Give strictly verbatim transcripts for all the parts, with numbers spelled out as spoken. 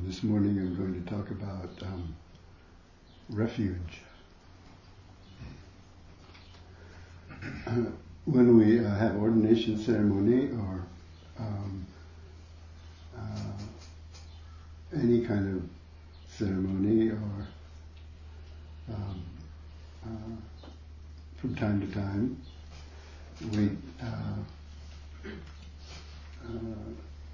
this morning I'm going to talk about um, refuge. When we uh, have ordination ceremony or um, uh, any kind of ceremony, or um, uh, from time to time, we uh, uh,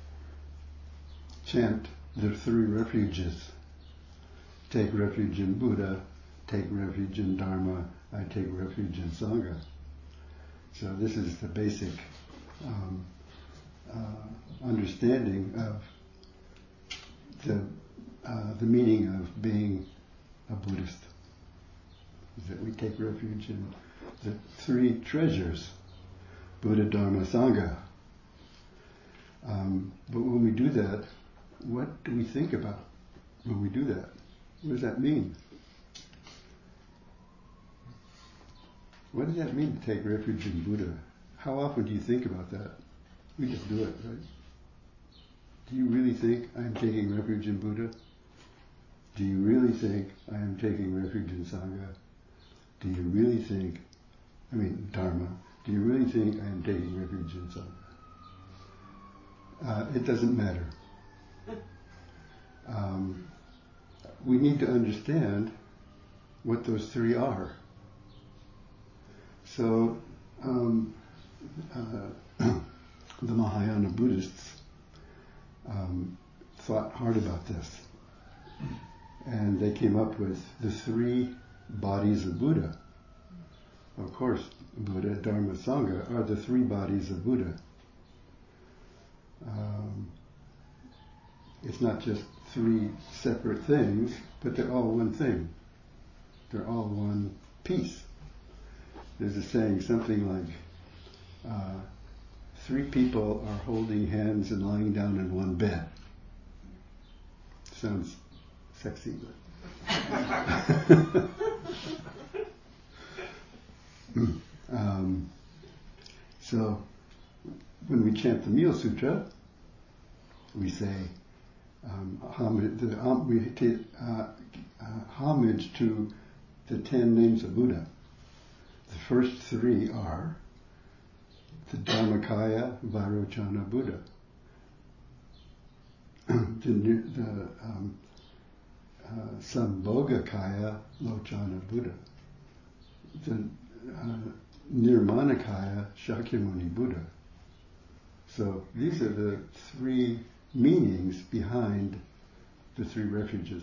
chant the three refuges. Take refuge in Buddha, take refuge in Dharma, I take refuge in Sangha. So this is the basic um, uh, understanding of the uh, the meaning of being a Buddhist. Is that we take refuge in the three treasures, Buddha, Dharma, Sangha. Um, but when we do that, what do we think about when we do that? What does that mean? What does that mean to take refuge in Buddha? How often do you think about that? We just do it, right? Do you really think I'm taking refuge in Buddha? Do you really think I am taking refuge in Sangha? Do you really think, I mean Dharma, do you really think I am taking refuge in Sangha? Uh, it doesn't matter. Um, we need to understand what those three are. So, um, uh, the Mahayana Buddhists um, thought hard about this. And they came up with the three bodies of Buddha. Of course, Buddha, Dharma, Sangha are the three bodies of Buddha. Um, it's not just three separate things, but they're all one thing. They're all one piece. There's a saying, something like, uh, three people are holding hands and lying down in one bed. Sounds sexy, but um, so when we chant the Meal Sutra, we say um, homage, the, um, we take uh, uh, homage to the ten names of Buddha. The first three are the Dharmakaya Vairochana Buddha, the, the um, uh, Sambhogakaya Lochana Buddha, the uh, Nirmanakaya Shakyamuni Buddha. So these are the three meanings behind the three refuges.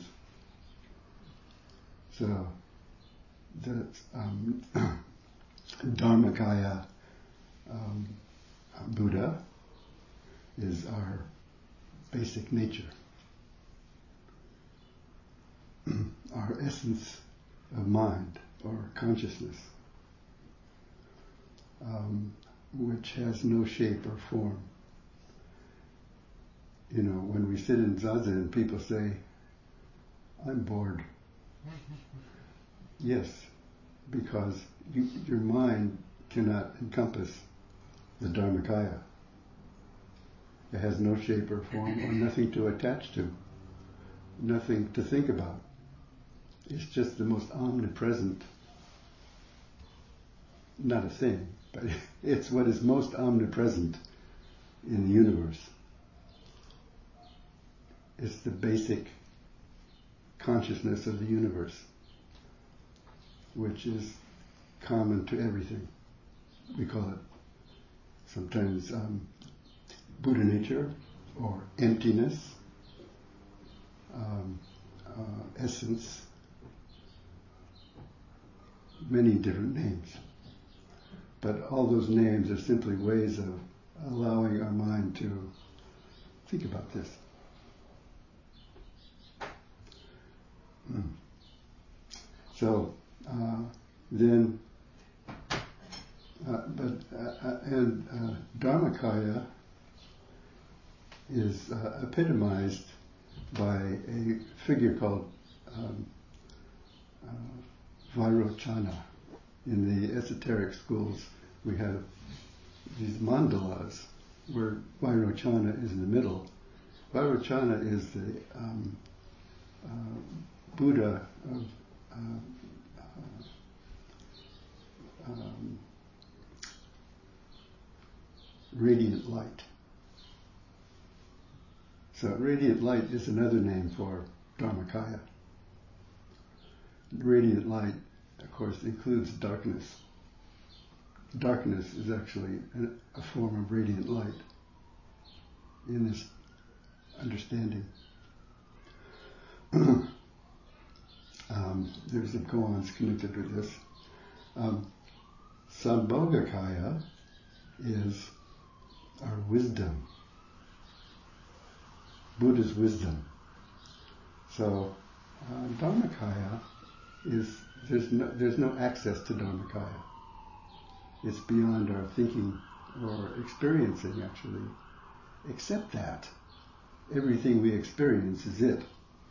So the um, Dharmakaya um, Buddha is our basic nature, our essence of mind or consciousness, um, which has no shape or form. You know, when we sit in Zazen, people say, I'm bored. Yes, because you, your mind cannot encompass the Dharmakaya. It has no shape or form or nothing to attach to, nothing to think about. It's just the most omnipresent, not a thing, but it's what is most omnipresent in the universe. It's the basic consciousness of the universe, which is common to everything. We call it sometimes um, Buddha nature or emptiness, um, uh, essence, many different names. But all those names are simply ways of allowing our mind to think about this. Mm. So uh, then, uh, but uh, and uh, Dharmakaya is uh, epitomized by a figure called um, uh, Vairochana. In the esoteric schools, we have these mandalas where Vairochana is in the middle, Vairochana is the um, uh, Buddha of uh, uh, um, radiant light. So radiant light is another name for Dharmakaya. Radiant light, of course, includes darkness. Darkness is actually a, a form of radiant light in this understanding. um, there's some koans connected with this. Um, Sambhogakaya is our wisdom, Buddha's wisdom. So uh, Dharmakaya is, there's no, there's no access to Dharmakaya. It's beyond our thinking or experiencing, actually. Except that everything we experience is it.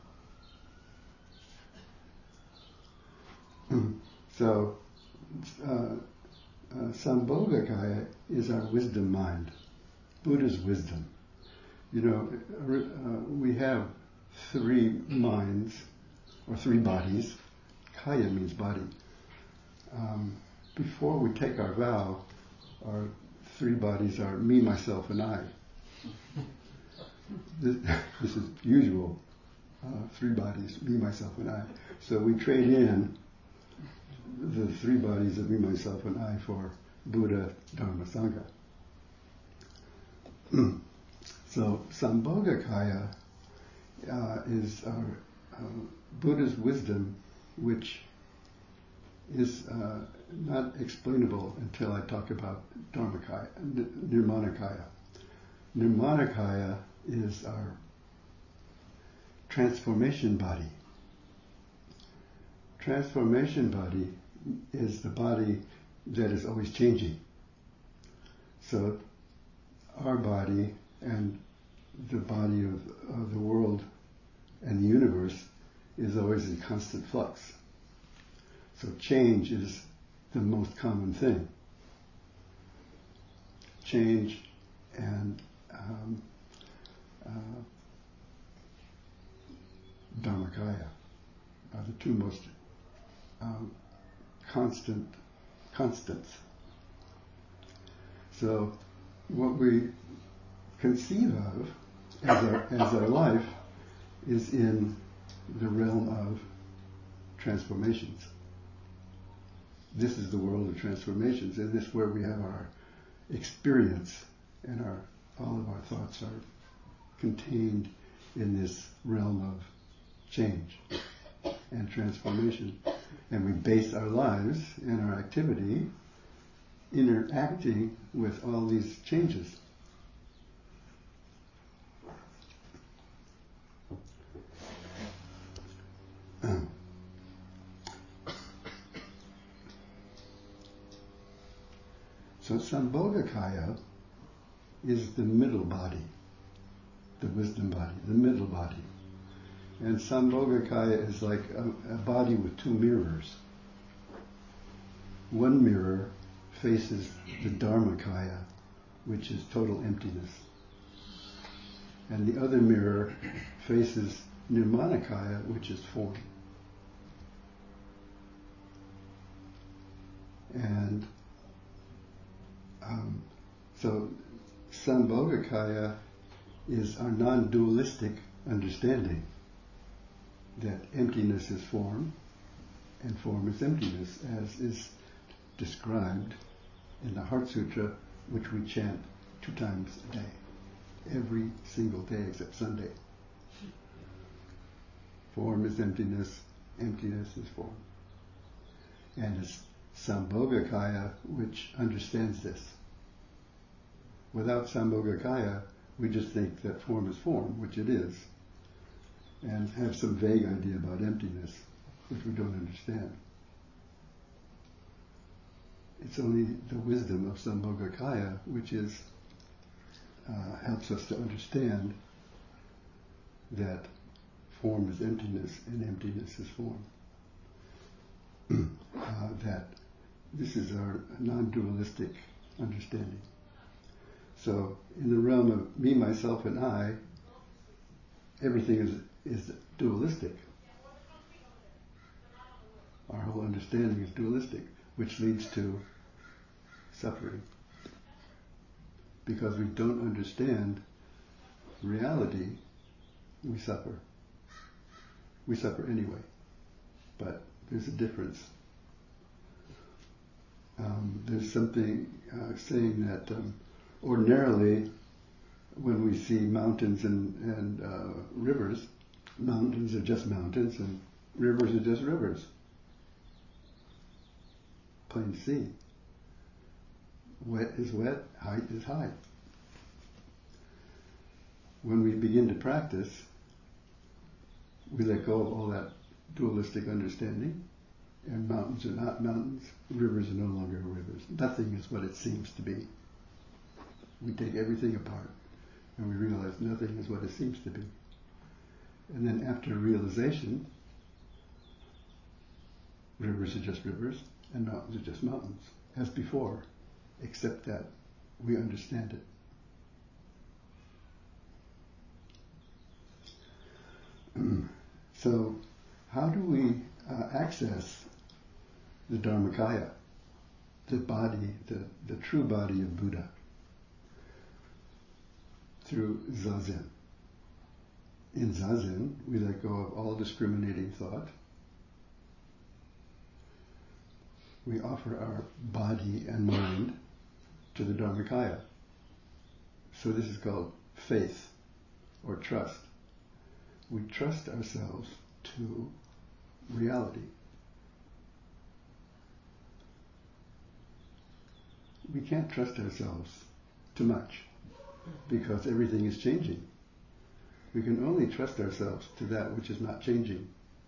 So, uh, uh, Sambhogakaya is our wisdom mind, Buddha's wisdom. You know, uh, we have three minds, or three bodies. Kaya means body. Um, before we take our vow, our three bodies are me, myself, and I. This, this is usual. Uh, three bodies, me, myself, and I. So we trade in the three bodies of me, myself, and I for Buddha, Dharma, Sangha. So Sambhogakaya uh, is our uh, Buddha's wisdom, which is uh, not explainable until I talk about Dharmakaya, Nirmanakaya. Nirmanakaya is our transformation body. Transformation body is the body that is always changing. So our body and the body of, of the world and the universe is always in constant flux. So change is the most common thing. Change and um, uh, Dharmakaya are the two most um, constant constants. So what we conceive of as our, as our life is in the realm of transformations. This is the world of transformations, and this is where we have our experience, and our all of our thoughts are contained in this realm of change and transformation. And we base our lives and our activity interacting with all these changes. So Sambhogakaya is the middle body, the wisdom body, the middle body. And Sambhogakaya is like a, a body with two mirrors. One mirror faces the Dharmakaya, which is total emptiness. And the other mirror faces Nirmanakaya, which is form. And um, so Sambhogakaya is our non-dualistic understanding that emptiness is form and form is emptiness, as is described in the Heart Sutra, which we chant two times a day, every single day except Sunday. Form is emptiness, emptiness is form. And it's Sambhogakaya which understands this. Without Sambhogakaya, we just think that form is form, which it is, and have some vague idea about emptiness, which we don't understand. It's only the wisdom of Sambhogakaya which is uh, helps us to understand that form is emptiness and emptiness is form. uh, that this is our non-dualistic understanding. So in the realm of me, myself, and I, everything is, is dualistic. Our whole understanding is dualistic, which leads to suffering. Because we don't understand reality, we suffer. We suffer anyway, but there's a difference. Um, there's something uh, saying that um, ordinarily when we see mountains and, and uh, rivers, mountains are just mountains and rivers are just rivers. Plain sea. Wet is wet, height is height. When we begin to practice, we let go of all that dualistic understanding, and mountains are not mountains, rivers are no longer rivers. Nothing is what it seems to be. We take everything apart, and we realize nothing is what it seems to be. And then after realization, rivers are just rivers, and mountains are just mountains, as before, except that we understand it. So, how do we uh, access the Dharmakaya, the body, the, the true body of Buddha? Through Zazen. In Zazen, we let go of all discriminating thought. We offer our body and mind to the Dharmakaya. So this is called faith or trust. We trust ourselves to reality. We can't trust ourselves too much because everything is changing. We can only trust ourselves to that which is not changing,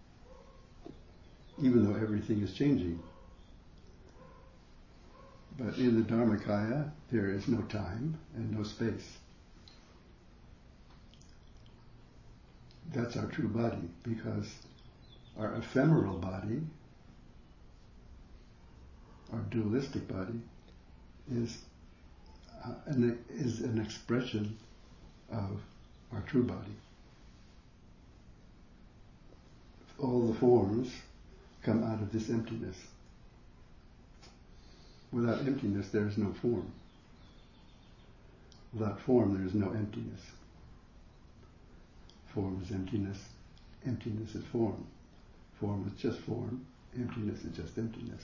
even though everything is changing. But in the Dharmakaya, there is no time and no space. That's our true body, because our ephemeral body, our dualistic body, is uh, an, is an expression of our true body. All the forms come out of this emptiness. Without emptiness, there is no form. Without form, there is no emptiness. Form is emptiness. Emptiness is form. Form is just form. Emptiness is just emptiness.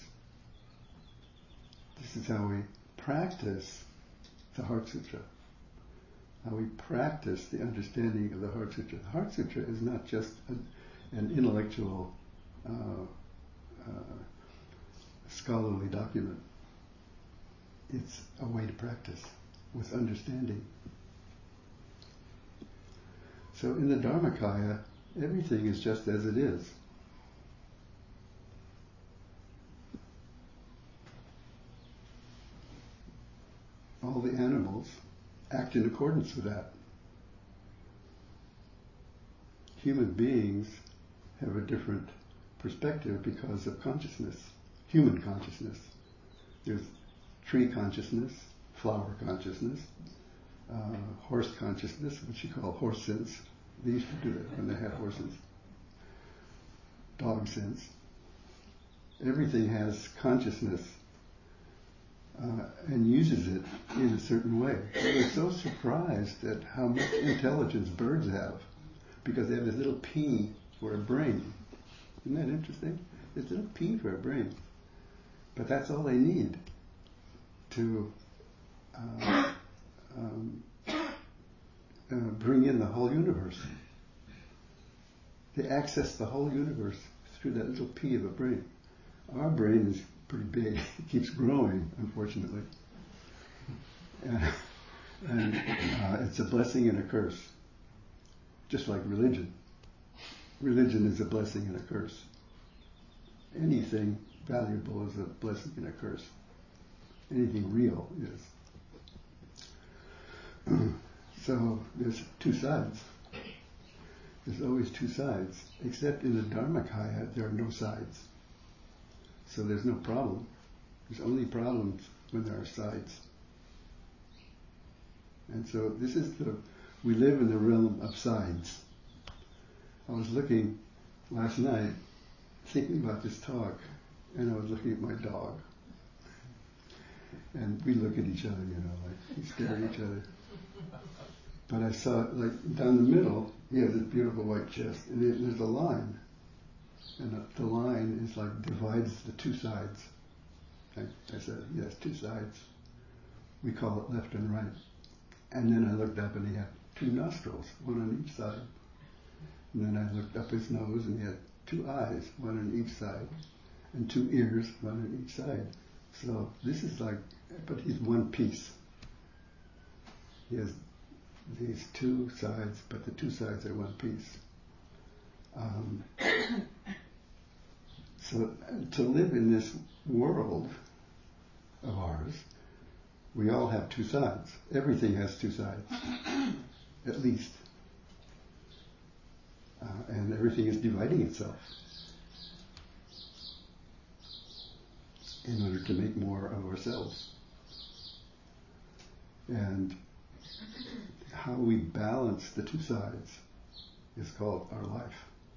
This is how we practice the Heart Sutra. How we practice the understanding of the Heart Sutra. The Heart Sutra is not just a, an intellectual, uh, uh, scholarly document. It's a way to practice with understanding. So in the Dharmakaya, everything is just as it is. All the animals act in accordance with that. Human beings have a different perspective because of consciousness, human consciousness. There's tree consciousness, flower consciousness, uh, horse consciousness, which you call horse sense. They used to do that when they had horses. Dog sense. Everything has consciousness uh, and uses it in a certain way. We're so surprised at how much intelligence birds have because they have this little P for a brain. Isn't that interesting? This little P for a brain. But that's all they need to uh, um, uh, bring in the whole universe. They access the whole universe through that little P of a brain. Our brain is pretty big. It keeps growing, unfortunately. And, and uh, it's a blessing and a curse. Just like religion. Religion is a blessing and a curse. Anything valuable is a blessing and a curse. Anything real is. So there's two sides. There's always two sides. Except in the Dharmakaya, there are no sides. So there's no problem. There's only problems when there are sides. And so this is the, we live in the realm of sides. I was looking last night, thinking about this talk, and I was looking at my dog. And we look at each other, you know, like we stare at each other. But I saw, like, down the middle, he has this beautiful white chest, and it, there's a line. And the, the line is like, divides the two sides. I, I said, yes, two sides. We call it left and right. And then I looked up, and he had two nostrils, one on each side. And then I looked up his nose, and he had two eyes, one on each side, and two ears, one on each side. So this is like, but he's one piece. He has these two sides, but the two sides are one piece. Um, so to live in this world of ours, we all have two sides. Everything has two sides, at least. Uh, and everything is dividing itself in order to make more of ourselves. And how we balance the two sides is called our life.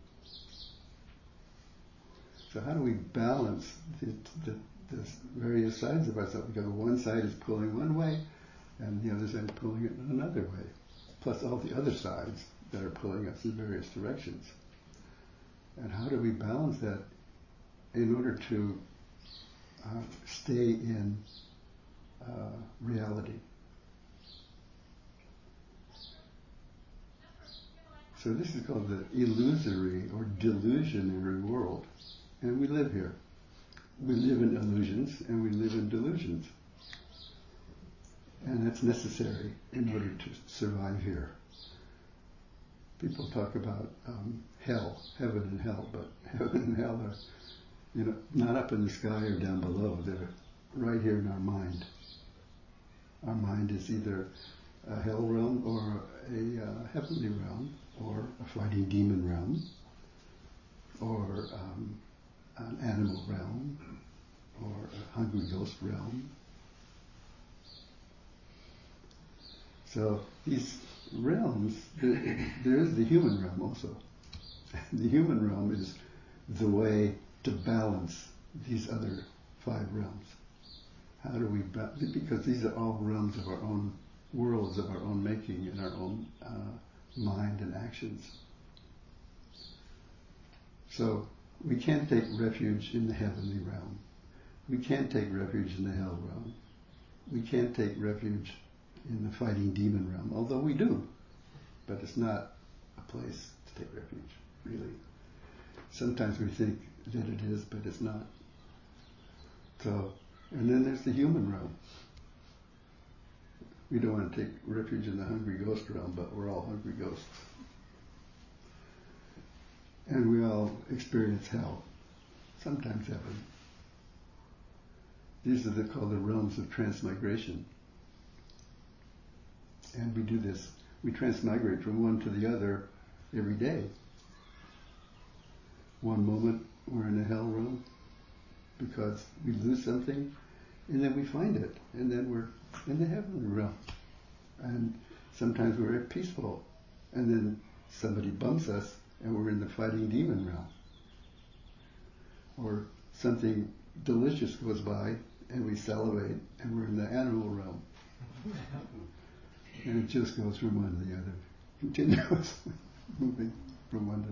So how do we balance the, the, the various sides of ourselves? Because one side is pulling one way, and the other side is pulling it in another way, plus all the other sides that are pulling us in various directions. And how do we balance that in order to uh, stay in uh, reality? So this is called the illusory or delusionary world. And we live here. We live in illusions and we live in delusions. And that's necessary in order to survive here. People talk about um, hell, heaven and hell, but heaven and hell are, you know, not up in the sky or down below. They're right here in our mind. Our mind is either a hell realm or a uh, heavenly realm, or a fighting demon realm, or um, an animal realm, or a hungry ghost realm. So these realms, there, there is the human realm also. The human realm is the way to balance these other five realms. How do we balance? Because these are all realms of our own worlds, of our own making, and our own uh, mind and actions. So we can't take refuge in the heavenly realm. We can't take refuge in the hell realm. We can't take refuge in the fighting demon realm, although we do. But it's not a place to take refuge, really. Sometimes we think that it is, but it's not. So, and then there's the human realm. We don't want to take refuge in the hungry ghost realm, but we're all hungry ghosts. And we all experience hell, sometimes heaven. These are the, called the realms of transmigration. And we do this, we transmigrate from one to the other every day. One moment we're in the hell realm because we lose something, and then we find it, and then we're in the heavenly realm. And sometimes we're peaceful, and then somebody bumps us, and we're in the fighting demon realm. Or something delicious goes by, and we salivate, and we're in the animal realm. And it just goes from one to the other, continuously moving from one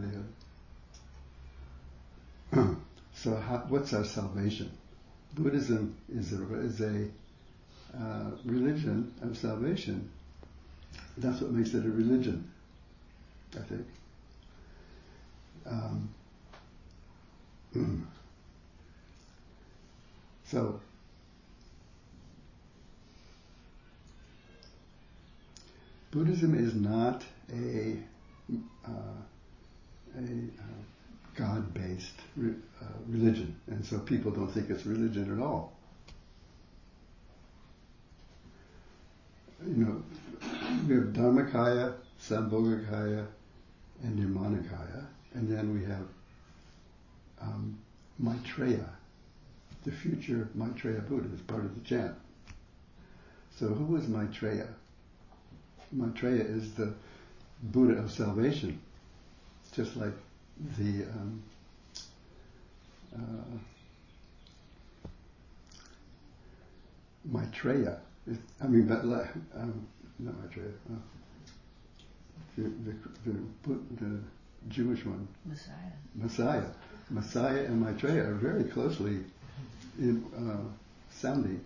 to the other. So how, what's our salvation? Buddhism is a, is a uh, religion of salvation. That's what makes it a religion, I think. Um, so, Buddhism is not a, uh, a uh, God-based re- uh, religion, and so people don't think it's religion at all. You know, we have Dharmakaya, Sambhogakaya, and Nirmanakaya, and then we have um, Maitreya, the future Maitreya Buddha, is part of the chant. So who is Maitreya? Maitreya is the Buddha of salvation. just like the um, uh, Maitreya. It, I mean, but um, not Maitreya. Uh, the, the, the, the Jewish one. Messiah. Messiah. Messiah and Maitreya are very closely in, uh, sounding.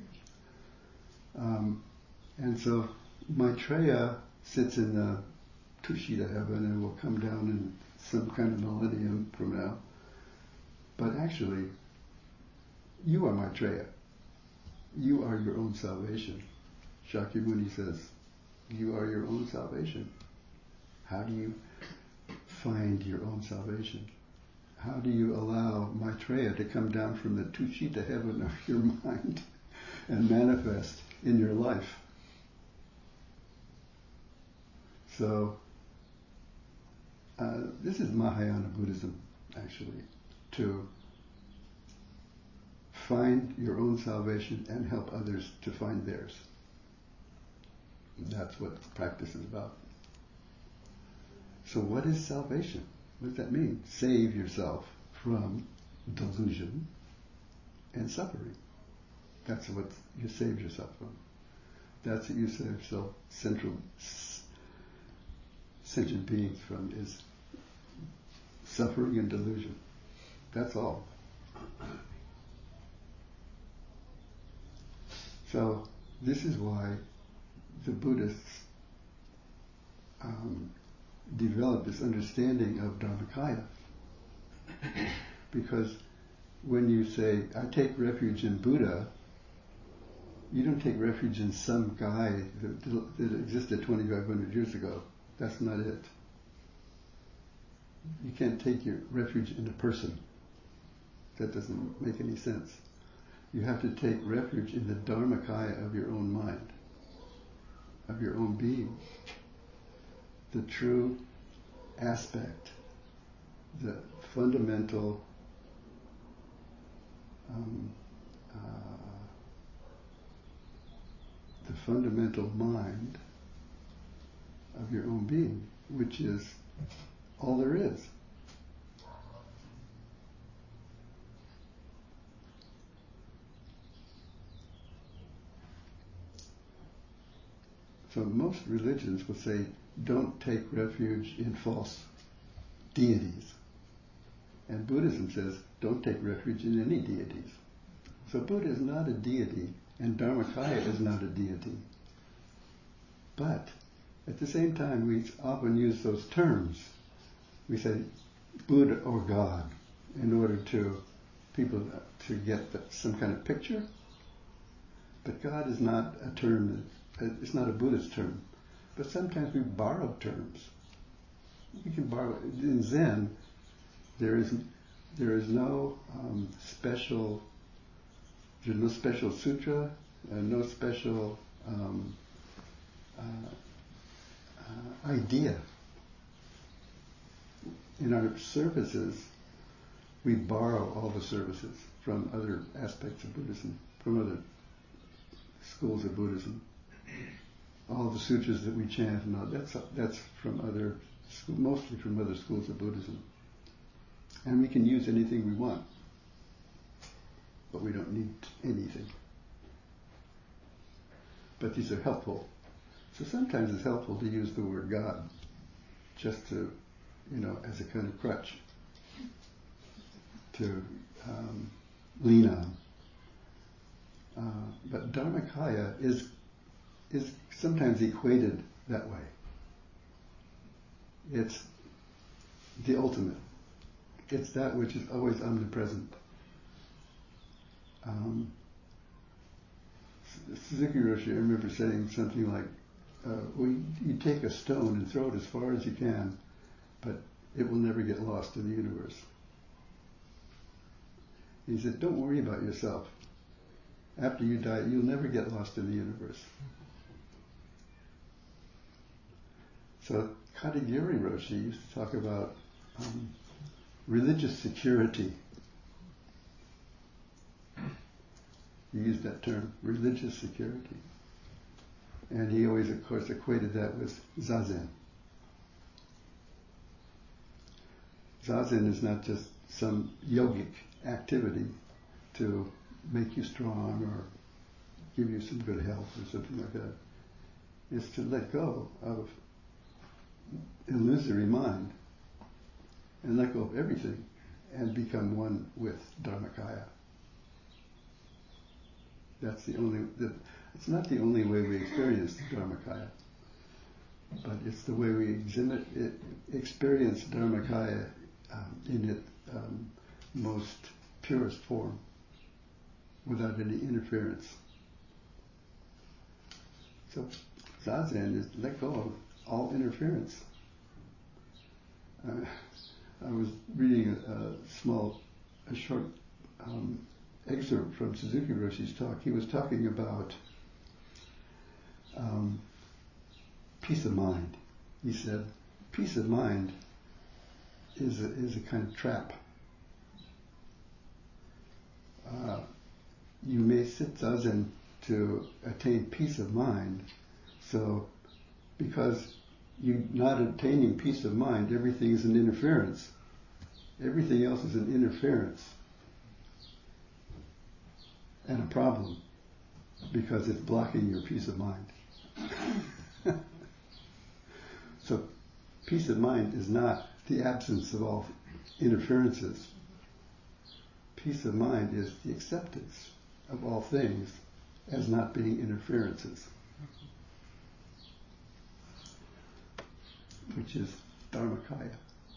Um, and so Maitreya sits in the Tushita heaven and will come down in some kind of millennium from now. But actually, you are Maitreya. You are your own salvation. Shakyamuni says, you are your own salvation. How do you find your own salvation? How do you allow Maitreya to come down from the Tushita heaven of your mind and manifest in your life? So, uh, this is Mahayana Buddhism, actually, to find your own salvation and help others to find theirs. That's what practice is about. So what is salvation? What does that mean? Save yourself from delusion and suffering. That's what you save yourself from. That's what you save yourself central sentient beings from, is suffering and delusion. That's all. So this is why the Buddhists um, developed this understanding of Dharmakaya. Because when you say, I take refuge in Buddha, you don't take refuge in some guy that, that existed twenty-five hundred years ago. That's not it. You can't take your refuge in a person. That doesn't make any sense. You have to take refuge in the Dharmakaya of your own mind, of your own being. The true aspect, the fundamental um, uh, the fundamental mind of your own being, which is all there is. So most religions will say, don't take refuge in false deities. And Buddhism says, don't take refuge in any deities. So Buddha is not a deity, and Dharmakaya is not a deity. But at the same time, we often use those terms. We say Buddha or God in order to people to get the, some kind of picture. But God is not a term, it's not a Buddhist term. But sometimes we borrow terms. We can borrow, in Zen, there is there is no um, special, there's no special sutra, and no special um, uh, uh, idea. In our services, we borrow all the services from other aspects of Buddhism, from other schools of Buddhism. All the sutras that we chant, and all, that's that's from other, mostly from other schools of Buddhism. And we can use anything we want, but we don't need anything. But these are helpful. So sometimes it's helpful to use the word God, just to, you know, as a kind of crutch to um, lean on. Uh, but Dharmakaya is is sometimes equated that way. It's the ultimate. It's that which is always omnipresent. Um, Suzuki Roshi, I remember saying something like, uh, well, you, you take a stone and throw it as far as you can, but it will never get lost in the universe. He said, don't worry about yourself. After you die, you'll never get lost in the universe. So Katagiri Roshi used to talk about um, religious security. He used that term, religious security. And he always, of course, equated that with Zazen. Zazen is not just some yogic activity to make you strong or give you some good health or something like that. It's to let go of illusory mind and let go of everything and become one with Dharmakaya. That's the only, the, it's not the only way we experience the Dharmakaya, but it's the way we exhibit it, experience Dharmakaya um, in its um, most purest form, without any interference. So Zazen is let go of all interference. Uh, I was reading a, a small, a short um, excerpt from Suzuki Roshi's talk. He was talking about um, peace of mind. He said, peace of mind is a, is a kind of trap. Uh, you may sit zazen to attain peace of mind, so because you're not attaining peace of mind, everything is an interference. Everything else is an interference and a problem because it's blocking your peace of mind. So peace of mind is not the absence of all interferences. Peace of mind is the acceptance of all things as not being interferences, which is Dharmakaya.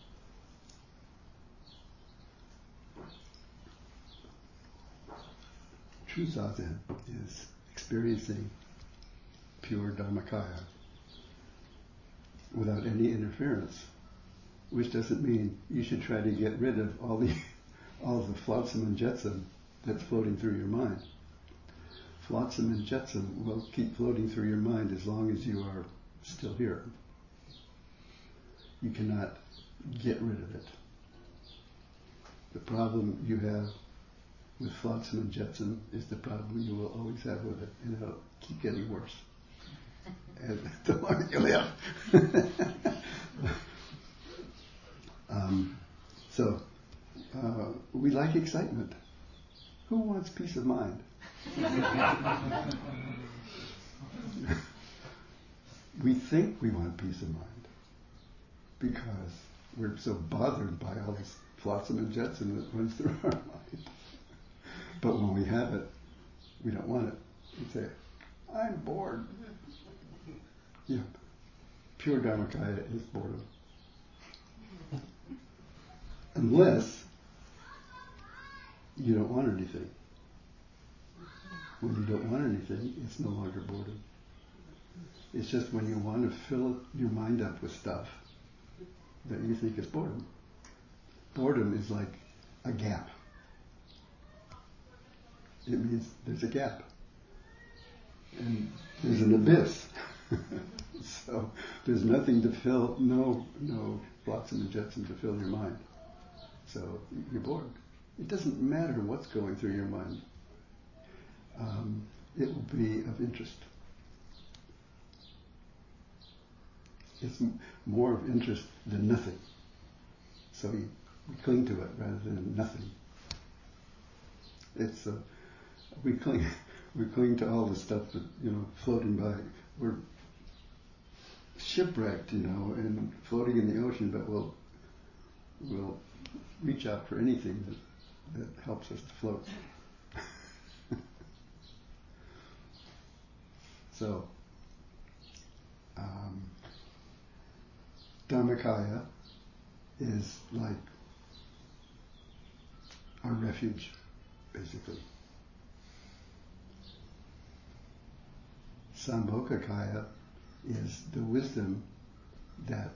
True Zazen is experiencing pure Dharmakaya without any interference, which doesn't mean you should try to get rid of all the all the flotsam and jetsam that's floating through your mind. Flotsam and jetsam will keep floating through your mind as long as you are still here. You cannot get rid of it. The problem you have with flotsam and jetsam is the problem you will always have with it, and it'll keep getting worse as the longer you live. um, so, uh, we like excitement. Who wants peace of mind? We think we want peace of mind because we're so bothered by all this flotsam and jetsam that runs through our mind. But when we have it, we don't want it. We say, I'm bored. Yeah. Pure Dharmakaya is boredom. Unless you don't want anything. When you don't want anything, it's no longer boredom. It's just when you want to fill your mind up with stuff that you think is boredom. Boredom is like a gap. It means there's a gap. And there's an abyss. So there's nothing to fill, no no flotsam and jetsam to fill your mind. So you're bored. It doesn't matter what's going through your mind. Um, it will be of interest. It's m- more of interest than nothing. So you, you cling to it rather than nothing. It's uh, we cling we cling to all the stuff that, you know, floating by. We're shipwrecked, you know, and floating in the ocean, but we'll we'll reach out for anything that, that helps us to float. So, um, Dharmakaya is like our refuge, basically. Sambhogakaya is the wisdom that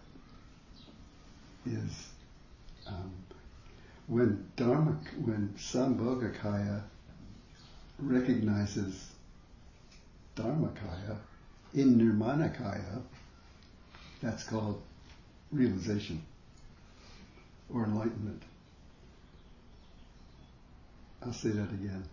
is um, when Dharma, when Sambhogakaya recognizes Dharmakaya in Nirmanakaya, that's called realization or enlightenment. I'll say that again.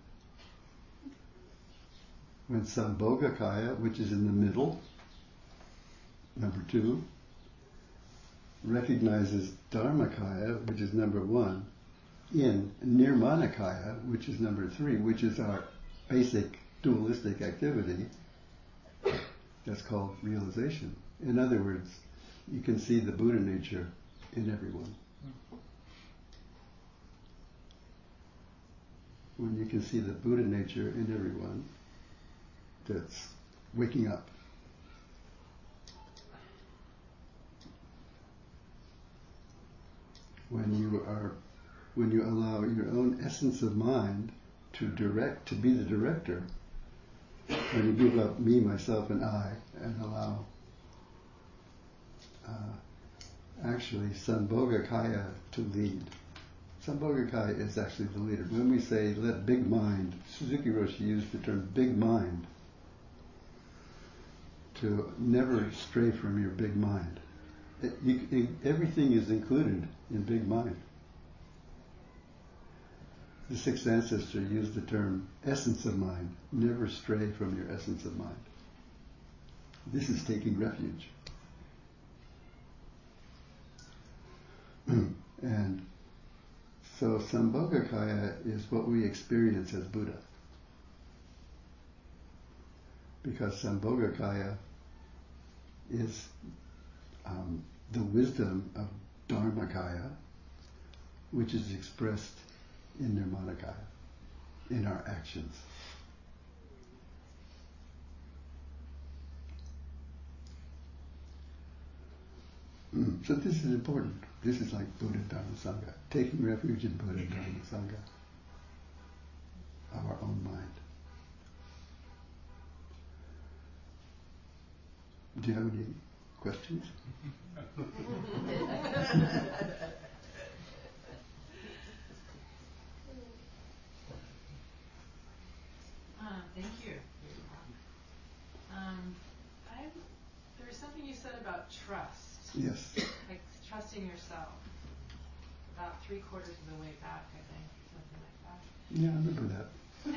When Sambhogakaya, which is in the middle, number two, recognizes Dharmakaya, which is number one, in Nirmanakaya, which is number three, which is our basic dualistic activity. That's called realization. In other words, you can see the Buddha nature in everyone. When you can see the Buddha nature in everyone, that's waking up. When you are, when you allow your own essence of mind to direct, to be the director, when you give up me, myself, and I, and allow uh, actually Sambhogakaya to lead. Sambhogakaya is actually the leader. When we say let big mind, Suzuki Roshi used the term big mind, to never stray from your big mind. It, you, it, everything is included in big mind. The sixth ancestor used the term essence of mind. Never stray from your essence of mind. This is taking refuge. And so Sambhogakaya is what we experience as Buddha. Because Sambhogakaya is um, the wisdom of Dharmakaya, which is expressed in Nirmanakaya, in our actions. So this is important. This is like Buddha Dharma Sangha, taking refuge in Buddha Dharma Sangha of our own mind. Do you have any questions? Uh, thank you. Um, I, there was something you said about trust. Yes. Like trusting yourself. About three quarters of the way back, I think, something like that. Yeah, I remember that.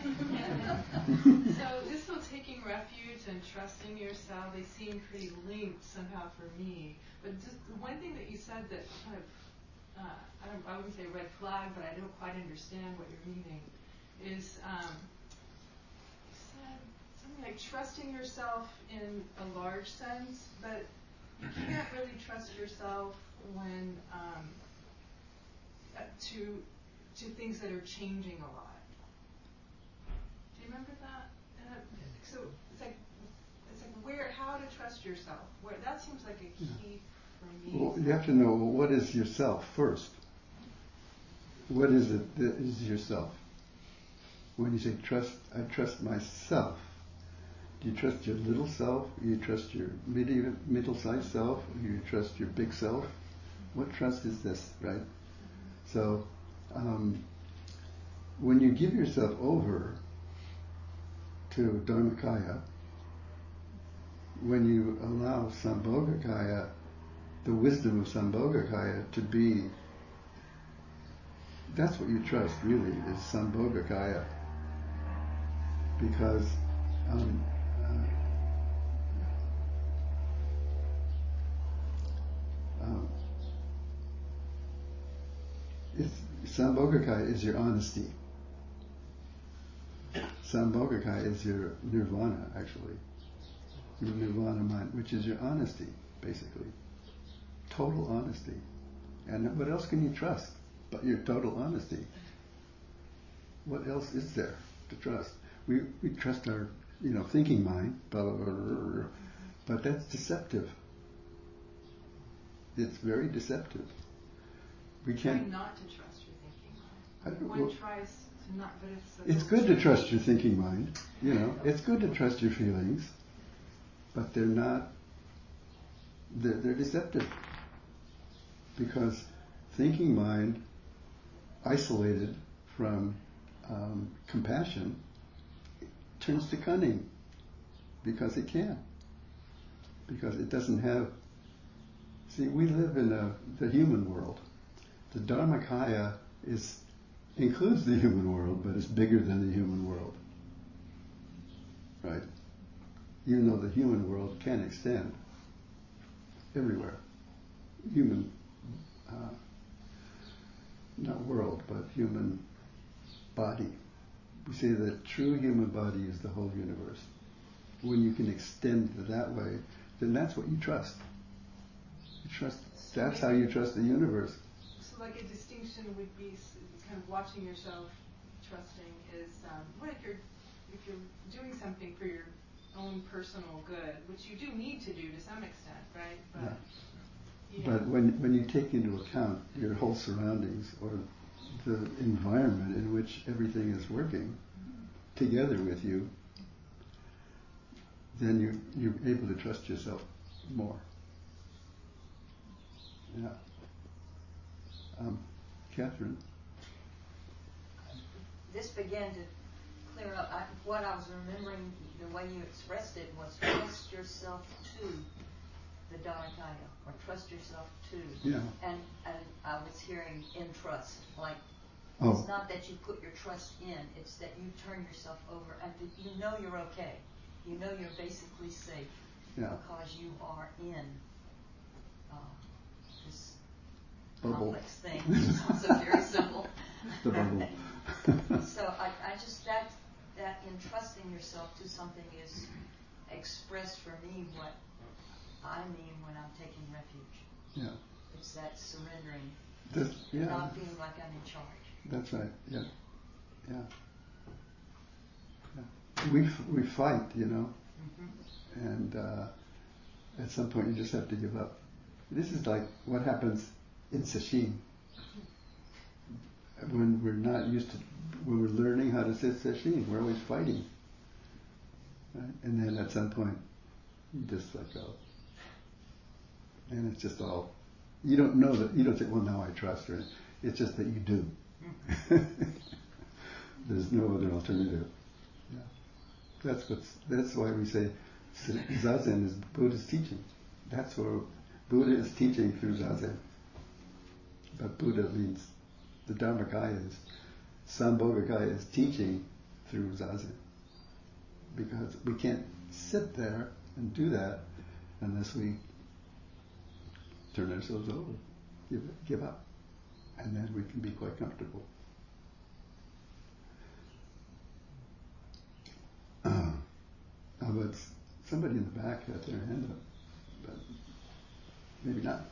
So this whole taking refuge and trusting yourself, they seem pretty linked somehow for me. But just one thing that you said that kind of, uh, I, don't, I wouldn't say red flag, but I don't quite understand what you're meaning, is um, you said something like trusting yourself in a large sense, but you can't really trust yourself when um, uh, to to things that are changing a lot. Do you remember that? Uh, so it's like it's like where how to trust yourself. Where that seems like a key for me. Well, you have to know, well, what is yourself first? What is it that is yourself? When you say trust, I trust myself. Do you trust your little self? Do you trust your mid- middle-sized self? Or do you trust your big self? What trust is this, right? So, um, when you give yourself over to Dharmakaya, when you allow Sambhogakaya, the wisdom of Sambhogakaya to be, that's what you trust really, is Sambhogakaya. Because um, uh, um, it's, Sambhogakaya is your honesty. Sambhogakaya is your nirvana, actually. Your nirvana mind, which is your honesty, basically. Total honesty. And what else can you trust but your total honesty? What else is there to trust? We we trust our, you know, thinking mind, blah, blah, blah, blah, blah, but that's deceptive. It's very deceptive. We can't. Try not to trust your thinking mind. I, One well, tries to not, but it's. It's good to trust your thinking mind. You know, it's good to trust your feelings, but they're not. They're, they're deceptive, because thinking mind, isolated from um, compassion, turns to cunning, because it can. Because it doesn't have. See, we live in a, the human world. The Dharmakaya is includes the human world, but it's bigger than the human world. Right? Even though the human world can extend everywhere. human, uh, not world, but human body. We say that true human body is the whole universe. When you can extend it that way, then that's what you trust. You trust. That's how you trust the universe. So, like a distinction would be kind of watching yourself, trusting is um, what if you're if you're doing something for your own personal good, which you do need to do to some extent, right? But, yeah. you know. But when when you take into account your whole surroundings or the environment in which everything is working mm-hmm. together with you, then you you're able to trust yourself more. Yeah. Um, Catherine. This began to clear up. I, what I was remembering, the way you expressed it, was trust yourself to the Dharmakaya, or trust yourself to. Yeah. And and I was hearing in trust, like oh. It's not that you put your trust in; it's that you turn yourself over and that you know you're okay. You know you're basically safe yeah. because you are in uh, this bubble. complex thing. It sounds so very simple. The bubble. So I, I just that that entrusting yourself to something is expressed for me what I mean when I'm taking refuge. Yeah. It's that surrendering, That's, yeah. not feeling like I'm in charge. That's right. Yeah. Yeah. yeah. We f- we fight, you know, mm-hmm. and uh, at some point you just have to give up. This is like what happens in sesshin. When we're not used to, when we're learning how to sit sesshin, we're always fighting. Right? And then at some point, you just let go. And it's just all, you don't know that, you don't say, well, now I trust her. It's just that you do. There's no other alternative. Yeah. That's what's, that's why we say Zazen is Buddha's teaching. That's where Buddha is teaching through Zazen. But Buddha means the Dharmakaya is, Sambhogakaya is teaching through Zazen. Because we can't sit there and do that unless we turn ourselves over, give, give up. And then we can be quite comfortable. Uh, but somebody in the back had their hand up, but maybe not.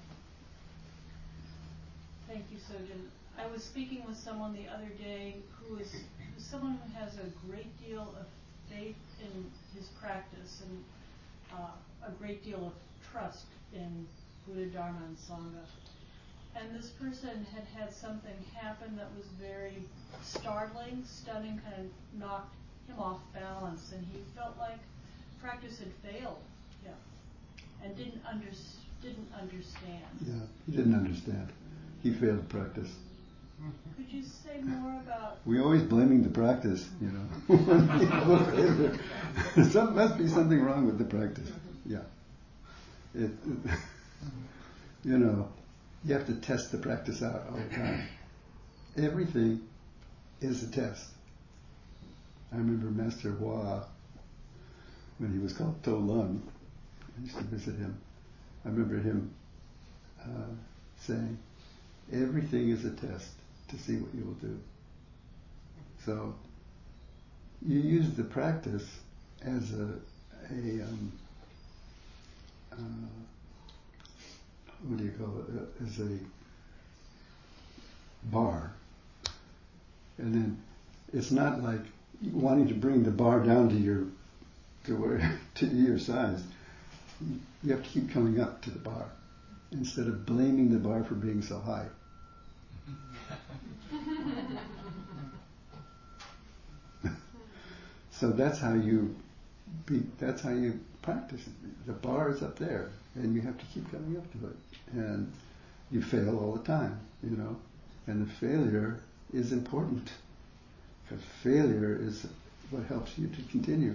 Thank you, Sojin. I was speaking with someone the other day who is who's someone who has a great deal of faith in his practice and uh, a great deal of trust in Buddha, Dharma, and Sangha. And this person had had something happen that was very startling, stunning, kind of knocked him off balance, and he felt like practice had failed him and didn't under, didn't understand. Yeah, he didn't understand. He failed practice. Could you say more about... We're always blaming the practice, you know. Some must be something wrong with the practice. Yeah. It, it, you know, you have to test the practice out all the time. Everything is a test. I remember Master Hua, when he was called To Lung, I used to visit him. I remember him uh, saying, everything is a test to see what you will do. So you use the practice as a, a um, uh, what do you call it, as a bar. And then it's not like wanting to bring the bar down to your to where to your size. You have to keep coming up to the bar instead of blaming the bar for being so high. So that's how you be, that's how you practice. The bar is up there and you have to keep coming up to it. And you fail all the time, you know. And the failure is important because failure is what helps you to continue.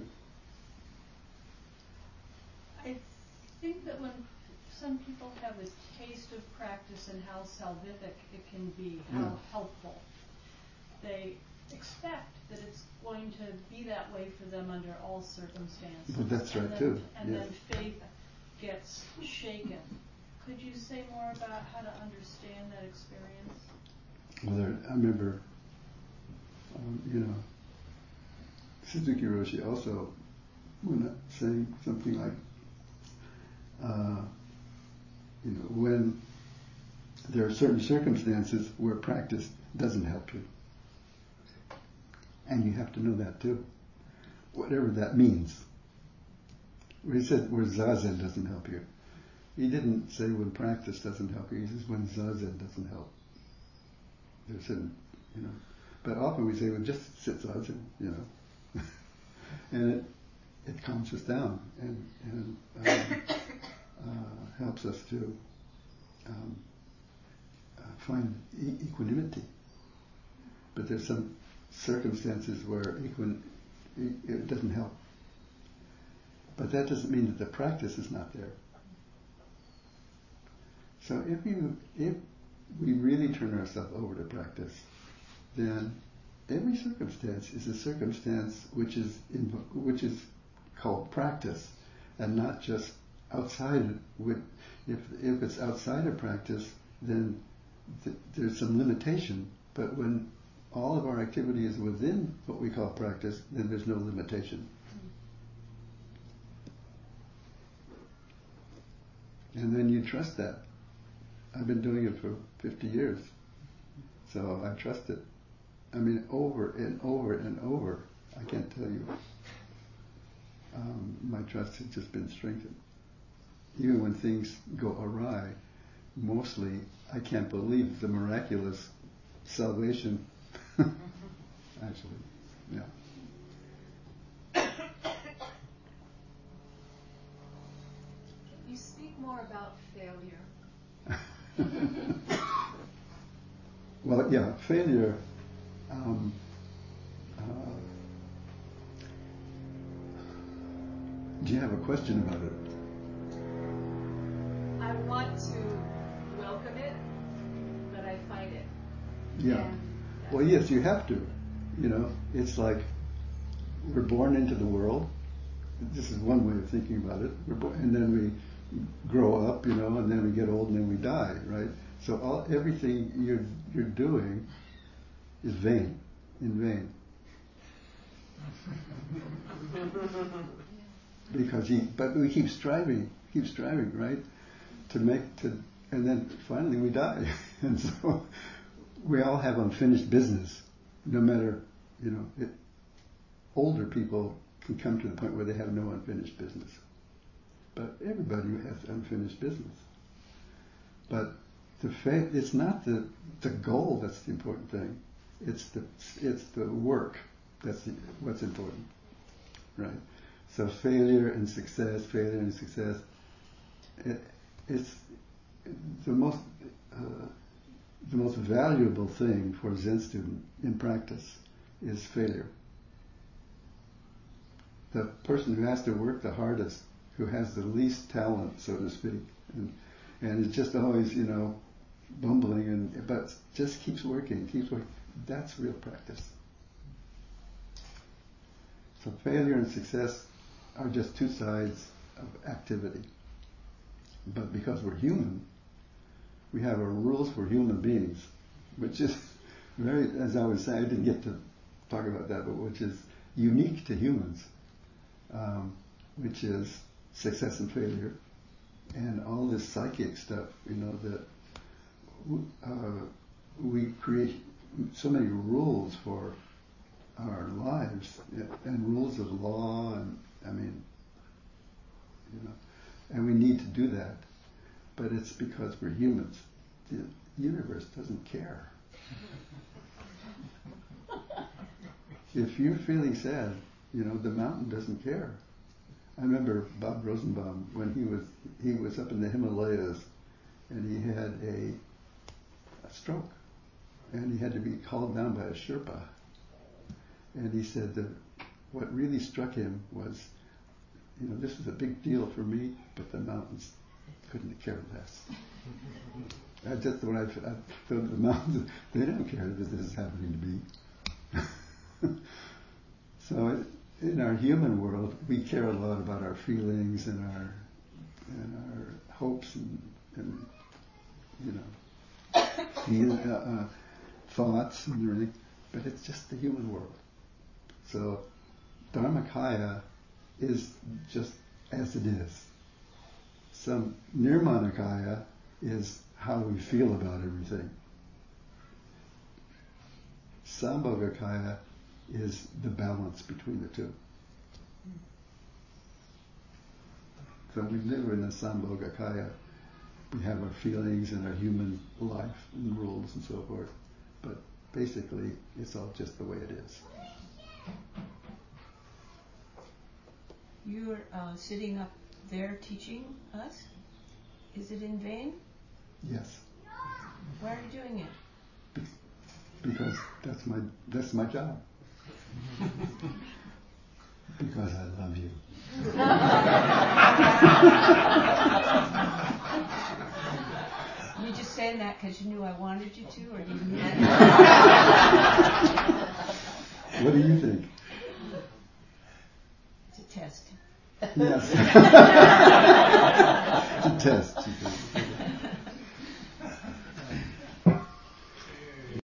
I think that when some people have a taste of practice and how salvific it can be, how yeah. helpful, they expect that it's going to be that way for them under all circumstances. But that's right and then, too. And yeah. then faith gets shaken Could you say more about how to understand that experience? Well, there, I remember, um, you know, Suzuki Roshi also when saying something like, uh, you know, when there are certain circumstances where practice doesn't help you. And you have to know that too, whatever that means. He said where zazen doesn't help you. He didn't say when practice doesn't help you. He says when zazen doesn't help. There's certain, you know, but often we say, well, just sit zazen, you know, and it it calms us down and and um, uh, helps us to um, uh, find e- equanimity. But there's some circumstances where equin- it doesn't help. But that doesn't mean that the practice is not there. So if you if we really turn ourselves over to practice, then every circumstance is a circumstance which is in, which is called practice, and not just outside. With if if it's outside of practice, then th- there's some limitation. But when all of our activity is within what we call practice, then there's no limitation. And then you trust that. I've been doing it for fifty years, so I trust it. I mean, over and over and over. I can't tell you. Um, my trust has just been strengthened. Even when things go awry, mostly I can't believe the miraculous salvation. Actually, yeah. Can you speak more about failure? Well, yeah, failure. Um, uh, do you have a question about it? I want to welcome it, but I fight it. Yeah. And Well, yes, you have to. You know, it's like we're born into the world. This is one way of thinking about it. We're born, and then we grow up, you know, and then we get old, and then we die, right? So all everything you're you're doing is vain, in vain. Because he, but we keep striving, keep striving, right? To make to, and then finally we die, and so we all have unfinished business. No matter, you know, it, older people can come to the point where they have no unfinished business, but everybody has unfinished business. But the fa- it's not the the goal that's the important thing. It's the it's the work that's the, what's important, right? So failure and success, failure and success. It, it's the most uh, the most valuable thing for a Zen student in practice is failure. The person who has to work the hardest, who has the least talent, so to speak, and and is just always, you know, bumbling and but just keeps working, keeps working. That's real practice. So failure and success are just two sides of activity. But because we're human, we have our rules for human beings, which is very, as I was saying, I didn't get to talk about that, but which is unique to humans, um, which is success and failure, and all this psychic stuff, you know, that uh, we create so many rules for our lives, and rules of law, and I mean, you know, and we need to do that. But it's because we're humans. The universe doesn't care. If you're feeling sad, you know, the mountain doesn't care. I remember Bob Rosenbaum when he was he was up in the Himalayas, and he had a, a stroke, and he had to be called down by a Sherpa. And he said that what really struck him was, you know, this was a big deal for me, but the mountains couldn't care less. I just when I, I felt the mountains, they don't care that this is happening to me. So in our human world, we care a lot about our feelings and our and our hopes and and you know, feel, uh, uh, thoughts and everything, but it's just the human world. So Dharmakaya is just as it is. Some Nirmanakaya is how we feel about everything. Sambhogakaya is the balance between the two. So we live in a Sambhogakaya. We have our feelings and our human life and rules and so forth. But basically, it's all just the way it is. You're uh, sitting up there teaching us? Is it in vain? Yes. Why are you doing it? Be- because that's my that's my job. Because I love you. You just saying that because you knew I wanted you to, or do you mean it? What do you think? It's a test. Yes. It's a test. She says.